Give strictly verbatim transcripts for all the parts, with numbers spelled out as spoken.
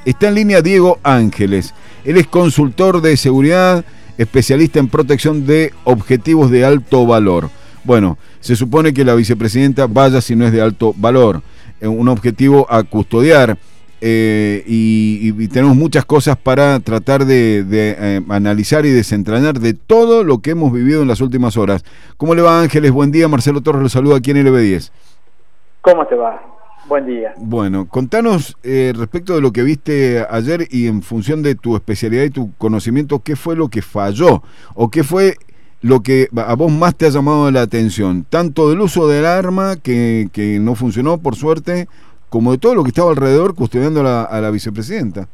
Está en línea Diego Ángeles. Él es consultor de seguridad, especialista en protección de objetivos de alto valor. Bueno, se supone que la vicepresidenta vaya si no es de alto valor, un objetivo a custodiar. Eh, y, y tenemos muchas cosas para tratar de, de eh, analizar y desentrañar de todo lo que hemos vivido en las últimas horas. ¿Cómo le va, Ángeles? Buen día. Marcelo Torres lo saluda aquí en L B diez. ¿Cómo te va? Buen día. Bueno, contanos eh, respecto de lo que viste ayer y en función de tu especialidad y tu conocimiento, ¿qué fue lo que falló? ¿O qué fue lo que a vos más te ha llamado la atención? Tanto del uso del arma, que, que no funcionó, por suerte, como de todo lo que estaba alrededor custodiando a la, a la vicepresidenta.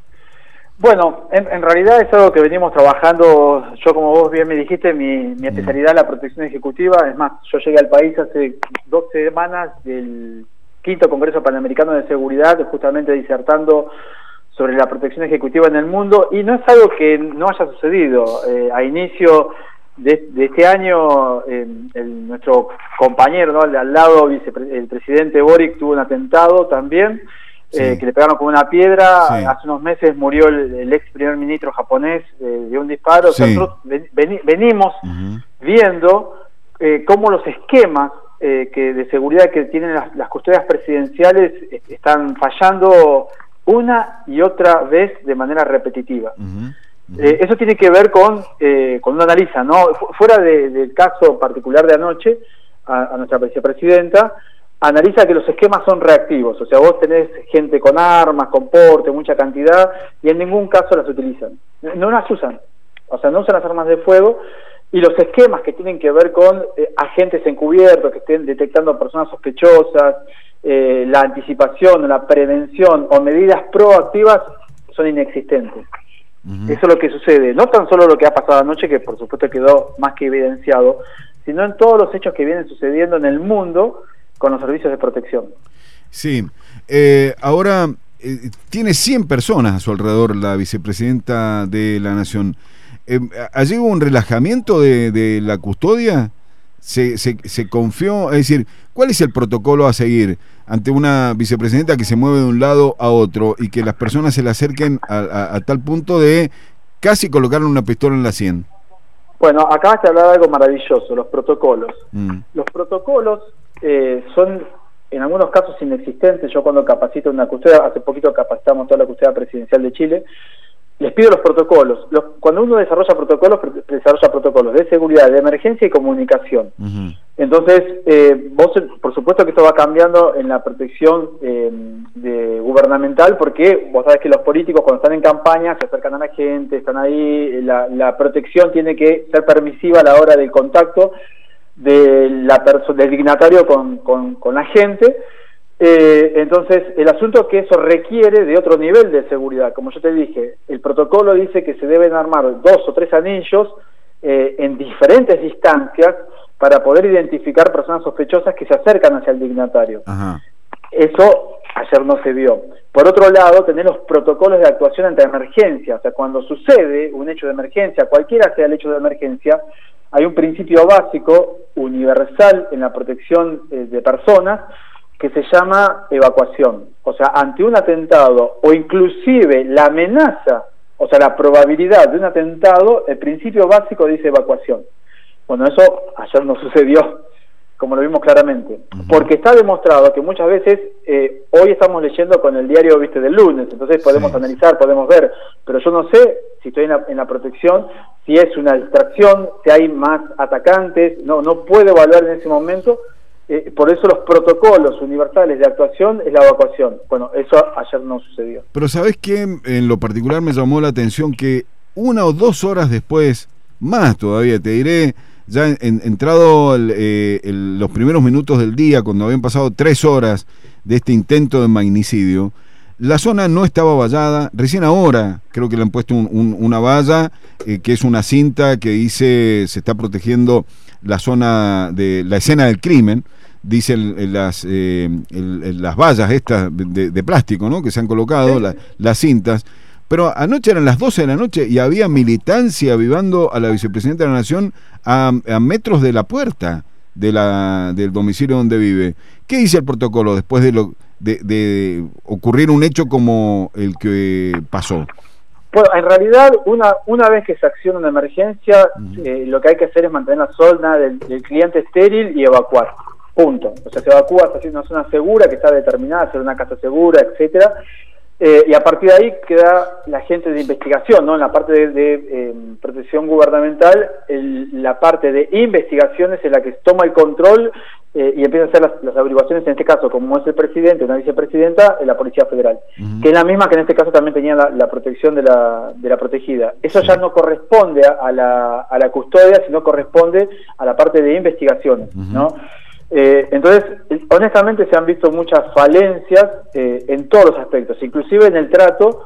Bueno, en, en realidad es algo que venimos trabajando. Yo, como vos bien me dijiste, mi, mi especialidad es la protección ejecutiva. Es más, yo llegué al país hace dos semanas del quinto Congreso Panamericano de Seguridad, justamente disertando sobre la protección ejecutiva en el mundo, y no es algo que no haya sucedido. Eh, a inicio de, de este año, eh, el, nuestro compañero, ¿no?, al lado, vicepre el presidente Boric, tuvo un atentado también, sí. eh, que le pegaron con una piedra. Sí. Hace unos meses murió el, el ex primer ministro japonés eh, de un disparo. Sí. Nosotros ven, ven, venimos uh-huh. viendo eh, cómo los esquemas eh, que de seguridad que tienen las, las custodias presidenciales eh, están fallando una y otra vez de manera repetitiva. Uh-huh. Eh, eso tiene que ver con eh, con una analiza, ¿no? Fuera de, del caso particular de anoche, a, a nuestra vicepresidenta, analiza que los esquemas son reactivos, o sea, vos tenés gente con armas, con porte, mucha cantidad, y en ningún caso las utilizan, no las usan, o sea, no usan las armas de fuego, y los esquemas que tienen que ver con eh, agentes encubiertos, que estén detectando personas sospechosas, eh, la anticipación, la prevención o medidas proactivas son inexistentes. Uh-huh. Eso es lo que sucede, no tan solo lo que ha pasado anoche, que por supuesto quedó más que evidenciado, sino en todos los hechos que vienen sucediendo en el mundo con los servicios de protección. Sí, eh, ahora eh, tiene cien personas a su alrededor la vicepresidenta de la Nación. Eh, ¿Allí hubo un relajamiento de, de la custodia? Se, se, se confió, es decir, ¿cuál es el protocolo a seguir ante una vicepresidenta que se mueve de un lado a otro y que las personas se le acerquen a, a, a tal punto de casi colocarle una pistola en la sien? Bueno, acabas de hablar de algo maravilloso, los protocolos. Mm. Los protocolos eh, son en algunos casos inexistentes. Yo cuando capacito una custodia, hace poquito capacitamos toda la custodia presidencial de Chile, les pido los protocolos. Los, cuando uno desarrolla protocolos, desarrolla protocolos de seguridad, de emergencia y comunicación. Uh-huh. Entonces, eh, vos, por supuesto que esto va cambiando en la protección eh, de, gubernamental, porque vos sabés que los políticos cuando están en campaña se acercan a la gente, están ahí, la, la protección tiene que ser permisiva a la hora del contacto de la perso- del dignatario con, con, con la gente. Eh, entonces, el asunto es que eso requiere de otro nivel de seguridad. Como yo te dije, el protocolo dice que se deben armar dos o tres anillos eh, en diferentes distancias para poder identificar personas sospechosas que se acercan hacia el dignatario. Ajá. Eso ayer no se vio. Por otro lado, tener los protocolos de actuación ante emergencia. O sea, cuando sucede un hecho de emergencia, cualquiera sea el hecho de emergencia, hay un principio básico, universal en la protección eh, de personas, que se llama evacuación. O sea, ante un atentado o inclusive la amenaza, o sea, la probabilidad de un atentado, el principio básico dice evacuación. Bueno, eso ayer no sucedió, como lo vimos claramente, uh-huh. porque está demostrado que muchas veces, eh, hoy estamos leyendo con el diario, viste, del lunes, entonces podemos sí. analizar, podemos ver, pero yo no sé si estoy en la, en la protección, si es una distracción, si hay más atacantes, no, no puedo evaluar en ese momento. Eh, por eso los protocolos universales de actuación es la evacuación. Bueno, eso ayer no sucedió. Pero ¿sabés qué? En lo particular me llamó la atención que una o dos horas después, más todavía, te diré, ya en, en, entrado el, eh, el, los primeros minutos del día, cuando habían pasado tres horas de este intento de magnicidio, la zona no estaba vallada. Recién ahora creo que le han puesto un, un, una valla, eh, que es una cinta que dice se está protegiendo la zona de la escena del crimen. Dicen las eh, el, el, las vallas estas de, de, de plástico, ¿no?, que se han colocado, sí. la, las cintas. Pero anoche eran las doce de la noche y había militancia avivando a la vicepresidenta de la Nación a, a metros de la puerta de la, del domicilio donde vive. ¿Qué dice el protocolo después de lo de, de ocurrir un hecho como el que pasó? Bueno, en realidad, una una vez que se acciona una emergencia, uh-huh. eh, lo que hay que hacer es mantener la zona del, del cliente estéril y evacuar. Punto. O sea, se evacúa hacia una zona segura que está determinada, hacer una casa segura, etcétera. Eh, y a partir de ahí queda la gente de investigación, ¿no? En la parte de, de eh, protección gubernamental, el, la parte de investigaciones es la que toma el control eh, y empieza a hacer las, las averiguaciones, en este caso, como es el presidente, una vicepresidenta, la Policía Federal, uh-huh. que es la misma que en este caso también tenía la, la protección de la, de la protegida. Eso sí. ya no corresponde a, a, la, a la custodia, sino corresponde a la parte de investigaciones, uh-huh. ¿no? Eh, entonces, honestamente se han visto muchas falencias eh, en todos los aspectos, inclusive en el trato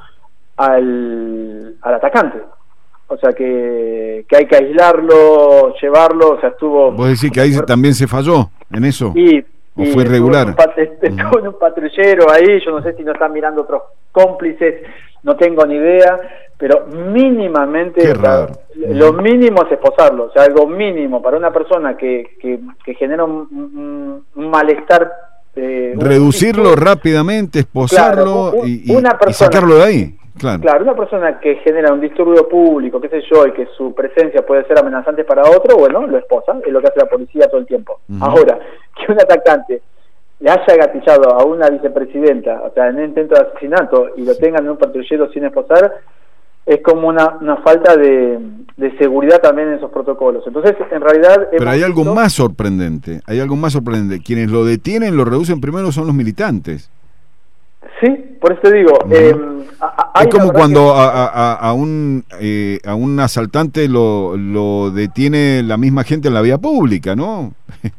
al, al atacante. O sea, que, que hay que aislarlo, llevarlo, o sea, estuvo... ¿Vos decís que ahí se, también se falló en eso? Y, ¿O y fue irregular? Estuvo en, un, estuvo en un patrullero ahí, yo no sé si no están mirando otros cómplices, no tengo ni idea, pero mínimamente, o sea, lo mínimo es esposarlo, o sea, algo mínimo para una persona que, que, que genera un, un, un malestar. Eh, Reducirlo un rápidamente, esposarlo, claro, y, y, una persona, y sacarlo de ahí. Claro. claro, una persona que genera un disturbio público, qué sé yo, y que su presencia puede ser amenazante para otro, bueno, lo esposa, es lo que hace la policía todo el tiempo. Uh-huh. Ahora, que un atacante le haya gatillado a una vicepresidenta, o sea, en un intento de asesinato, y lo tengan en un patrullero sin esposar, es como una, una falta de, de seguridad también en esos protocolos. Entonces, en realidad... Pero hay algo visto... más sorprendente, hay algo más sorprendente. Quienes lo detienen, lo reducen primero son los militantes. Sí, por eso te digo... Uh-huh. eh, es como cuando que... a, a, a, un, eh, a un asaltante lo, lo detiene la misma gente en la vía pública, ¿no?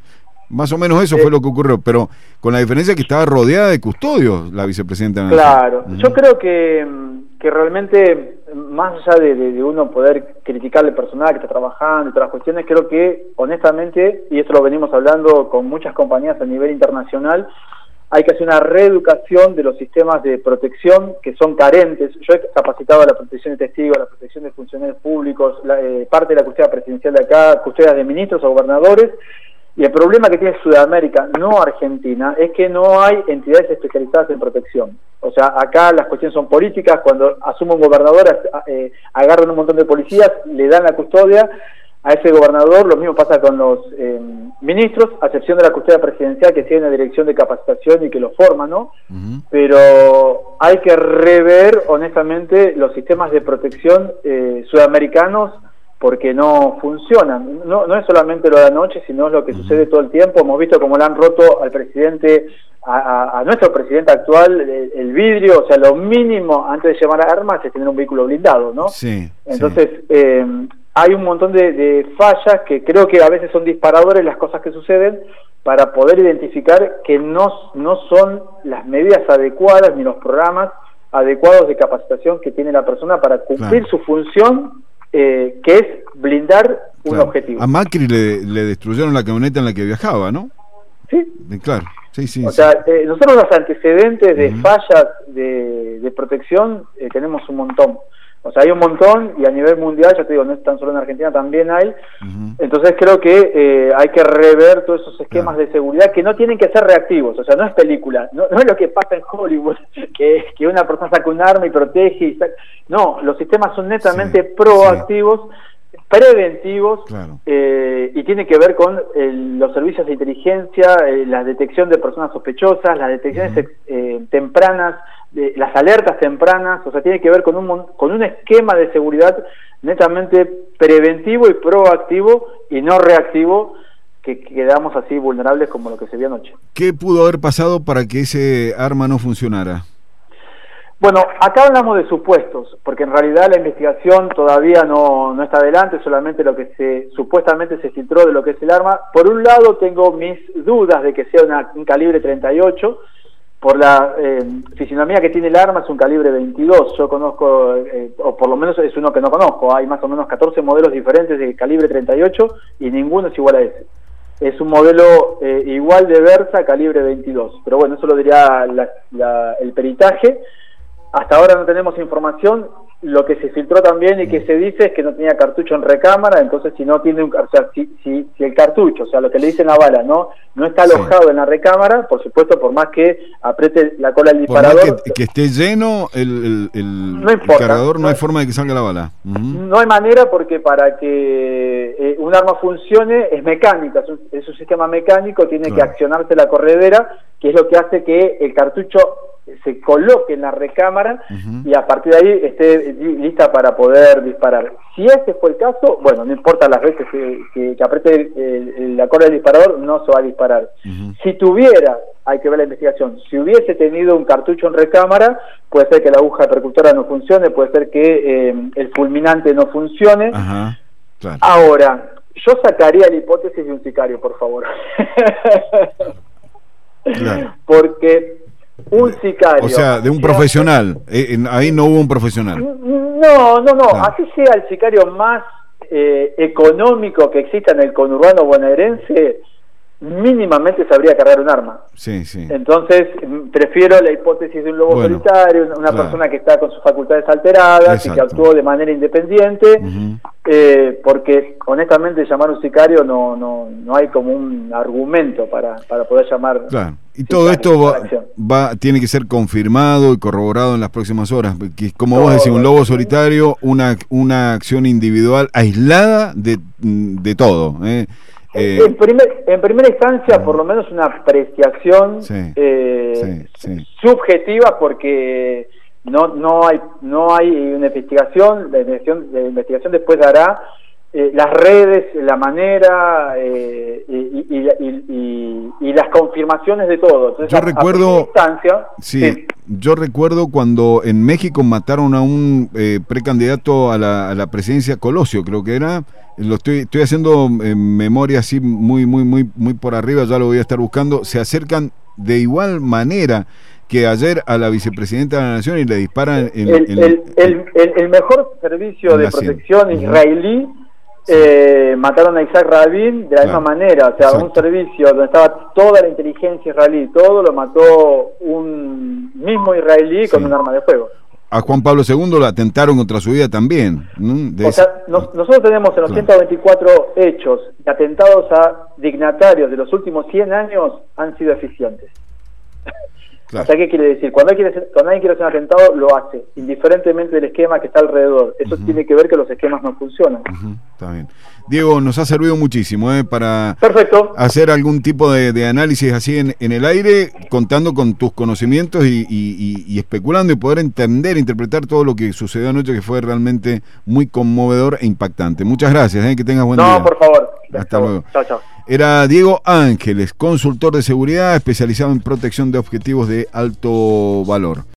Más o menos eso eh, fue lo que ocurrió, pero con la diferencia que estaba rodeada de custodios la vicepresidenta. Claro, uh-huh. yo creo que, que realmente, más allá de, de, de uno poder criticarle al personal que está trabajando y todas las cuestiones, creo que honestamente, y esto lo venimos hablando con muchas compañías a nivel internacional, hay que hacer una reeducación de los sistemas de protección que son carentes. Yo he capacitado a la protección de testigos, a la protección de funcionarios públicos, la, eh, parte de la custodia presidencial de acá, custodias de ministros o gobernadores. Y el problema que tiene Sudamérica, no Argentina, es que no hay entidades especializadas en protección. O sea, acá las cuestiones son políticas, cuando asume un gobernador, eh, agarran un montón de policías, le dan la custodia a ese gobernador, lo mismo pasa con los eh, ministros, a excepción de la custodia presidencial que tiene una dirección de capacitación y que lo forma, ¿no? Uh-huh. Pero hay que rever, honestamente, los sistemas de protección eh, sudamericanos, porque no funcionan. No, no es solamente lo de anoche, sino lo que uh-huh. sucede todo el tiempo. Hemos visto cómo le han roto al presidente, a, a, a nuestro presidente actual, el, el vidrio, o sea, lo mínimo antes de llevar armas es tener un vehículo blindado, ¿no? Sí. Entonces, sí. Eh, hay un montón de, de fallas que creo que a veces son disparadores las cosas que suceden para poder identificar que no, no son las medidas adecuadas ni los programas adecuados de capacitación que tiene la persona para cumplir claro. su función, Eh, que es blindar un claro. objetivo. A Macri le, le destruyeron la camioneta en la que viajaba, ¿no? Sí. Eh, claro, sí, sí. O sí. sea, eh, nosotros los antecedentes de uh-huh. fallas de, de protección eh, tenemos un montón. O sea, hay un montón y a nivel mundial, ya te digo, no es tan solo en Argentina, también hay. Uh-huh. Entonces creo que eh, hay que rever todos esos esquemas claro. de seguridad que no tienen que ser reactivos. O sea, no es película, no, no es lo que pasa en Hollywood, que, que una persona saca un arma y protege. Y saca... No, los sistemas son netamente sí, sí. proactivos, preventivos, claro. eh, y tiene que ver con el, los servicios de inteligencia, eh, la detección de personas sospechosas, las detecciones uh-huh. eh, tempranas, de, las alertas tempranas. O sea, tiene que ver con un con un esquema de seguridad netamente preventivo y proactivo y no reactivo, que, que quedamos así vulnerables como lo que se vio anoche. ¿Qué pudo haber pasado para que ese arma no funcionara? Bueno, acá hablamos de supuestos, porque en realidad la investigación todavía no, no está adelante, solamente lo que se supuestamente se filtró de lo que es el arma. Por un lado tengo mis dudas de que sea una, un calibre treinta y ocho, por la eh, fisionomía que tiene el arma es un calibre veintidós, yo conozco, eh, o por lo menos es uno que no conozco, hay más o menos catorce modelos diferentes de calibre treinta y ocho y ninguno es igual a ese. Es un modelo eh, igual de Versa, calibre veintidós, pero bueno, eso lo diría la, la, el peritaje. Hasta ahora no tenemos información. lo que se filtró también y que se dice es que no tenía cartucho en recámara, entonces si no tiene un, o sea, si, si, si el cartucho, o sea, lo que le dicen la bala, no no está alojado sí. en la recámara, por supuesto, por más que apriete la cola del disparador, por más que, que esté lleno el, el, el, no importa, el cargador, no, no hay hay, forma de que salga la bala. Uh-huh. No hay manera, porque para que eh, un arma funcione es mecánica, es un, es un sistema mecánico, tiene claro. que accionarse la corredera, que es lo que hace que el cartucho se coloque en la recámara uh-huh. y a partir de ahí esté lista para poder disparar. Si ese fue el caso, bueno, no importa las veces que, que, que apriete el, el, la cola del disparador, no se va a disparar. Uh-huh. Si tuviera, hay que ver la investigación, si hubiese tenido un cartucho en recámara, puede ser que la aguja percutora no funcione, puede ser que eh, el fulminante no funcione. Uh-huh. Claro. Ahora, yo sacaría la hipótesis de un sicario, por favor. Claro. Porque un sicario, o sea, de un profesional, eh, ahí no hubo un profesional. No, no, no, claro. Así sea el sicario más eh, económico que exista en el conurbano bonaerense, mínimamente sabría cargar un arma. Sí, sí. Entonces, prefiero la hipótesis de un lobo bueno, solitario, una claro. persona que está con sus facultades alteradas. Exacto. Y que actuó de manera independiente, uh-huh. eh, porque honestamente llamar un sicario no no no hay como un argumento para, para poder llamar. Claro. Y todo esto va, va tiene que ser confirmado y corroborado en las próximas horas, porque como no, vos decís, un lobo solitario, una una acción individual aislada de, de todo, ¿eh? Eh, en, primer, en primera instancia, uh, por lo menos una apreciación sí, eh, sí, sí. subjetiva, porque no no hay no hay una investigación. La investigación, la investigación después dará eh, las redes, la manera eh, y, y, y, y, y las confirmaciones de todo. Entonces, yo a, recuerdo, a instancia, sí, sí. yo recuerdo cuando en México mataron a un eh, precandidato a la, a la presidencia, Colosio, creo que era. Lo estoy, estoy haciendo en memoria así muy, muy, muy, muy por arriba, ya lo voy a estar buscando. Se acercan de igual manera que ayer a la vicepresidenta de la Nación y le disparan en, el, en, el, el, el, el mejor servicio de protección cien. israelí. Sí. Eh, mataron a Isaac Rabin de la claro. misma manera, o sea, exacto. un servicio donde estaba toda la inteligencia israelí, todo lo mató un mismo israelí sí. con un arma de fuego. A Juan Pablo segundo lo atentaron contra su vida también, ¿no? De o sea, nos, nosotros tenemos en los claro. ciento veinticuatro hechos de atentados a dignatarios de los últimos cien años han sido eficientes. Claro. O sea, ¿qué quiere decir? Cuando alguien, quiere, cuando alguien quiere hacer un atentado, lo hace, indiferentemente del esquema que está alrededor. Eso uh-huh. tiene que ver que los esquemas no funcionan. Uh-huh. Está bien. Diego, nos ha servido muchísimo ¿eh? para Perfecto. hacer algún tipo de, de análisis así en, en el aire, contando con tus conocimientos y, y, y, y especulando y poder entender, interpretar todo lo que sucedió anoche, que fue realmente muy conmovedor e impactante. Muchas gracias, ¿eh? Que tengas buen no, día. No, por favor. Hasta luego. Chao, chao. Era Diego Ángeles, consultor de seguridad especializado en protección de objetivos de alto valor.